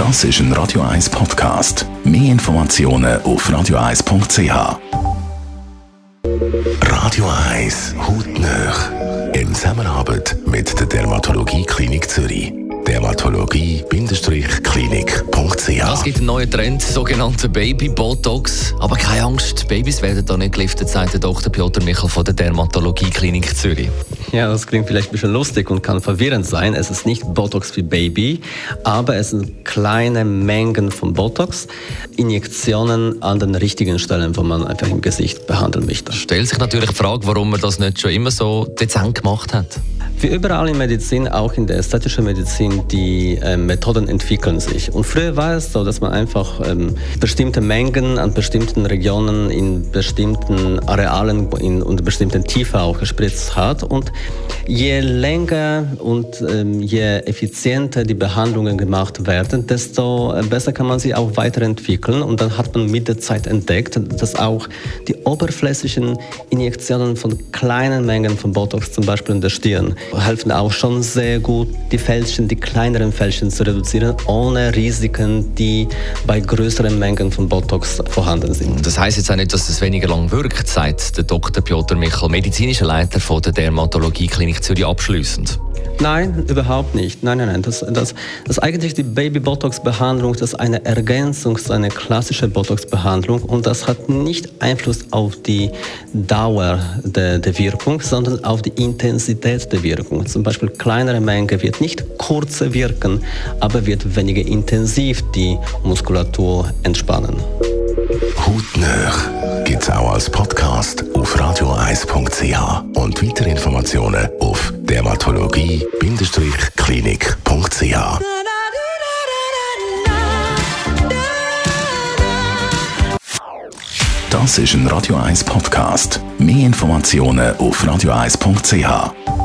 Das ist ein Radio 1 Podcast. Mehr Informationen auf radio1.ch. Radio 1 hautnah. In Zusammenarbeit mit der Dermatologie Klinik Zürich. Dermatologie-klinik.ch. Es gibt einen neuen Trend, sogenannte Baby-Botox. Aber keine Angst, Babys werden da nicht geliftet, sagt der Dr. Piotr Michel von der Dermatologie Klinik Zürich. Ja, das klingt vielleicht ein bisschen lustig und kann verwirrend sein. Es ist nicht Botox für Baby, aber es sind kleine Mengen von Botox, Injektionen an den richtigen Stellen, wo man einfach im Gesicht behandeln möchte. Stellt sich natürlich die Frage, warum man das nicht schon immer so dezent gemacht hat. Wie überall in Medizin, auch in der ästhetischen Medizin, die Methoden entwickeln sich. Und früher war es so, dass man einfach bestimmte Mengen an bestimmten Regionen in bestimmten Arealen und bestimmten Tiefe auch gespritzt hat. Und je länger und je effizienter die Behandlungen gemacht werden, desto besser kann man sie auch weiterentwickeln. Und dann hat man mit der Zeit entdeckt, dass auch die oberflächlichen Injektionen von kleinen Mengen von Botox, zum Beispiel in der Stirn, helfen auch schon sehr gut, die kleineren Fältchen zu reduzieren, ohne Risiken, die bei größeren Mengen von Botox vorhanden sind. Das heisst jetzt auch nicht, dass es weniger lang wirkt, sagt der Dr. Piotr Michel, medizinischer Leiter von der Dermatologie Klinik Zürich, abschliessend. Nein, überhaupt nicht. Nein. Das eigentlich die Baby-Botox-Behandlung, das ist eine Ergänzung zu einer klassischen Botox-Behandlung und das hat nicht Einfluss auf die Dauer der Wirkung, sondern auf die Intensität der Wirkung. Zum Beispiel kleinere Menge wird nicht kurzer wirken, aber wird weniger intensiv die Muskulatur entspannen. Hautnah gibt's auch als Podcast auf radio1.ch und weitere Informationen auf dermatologie-klinik.ch. Das ist ein Radio 1 Podcast. Mehr Informationen auf radio1.ch.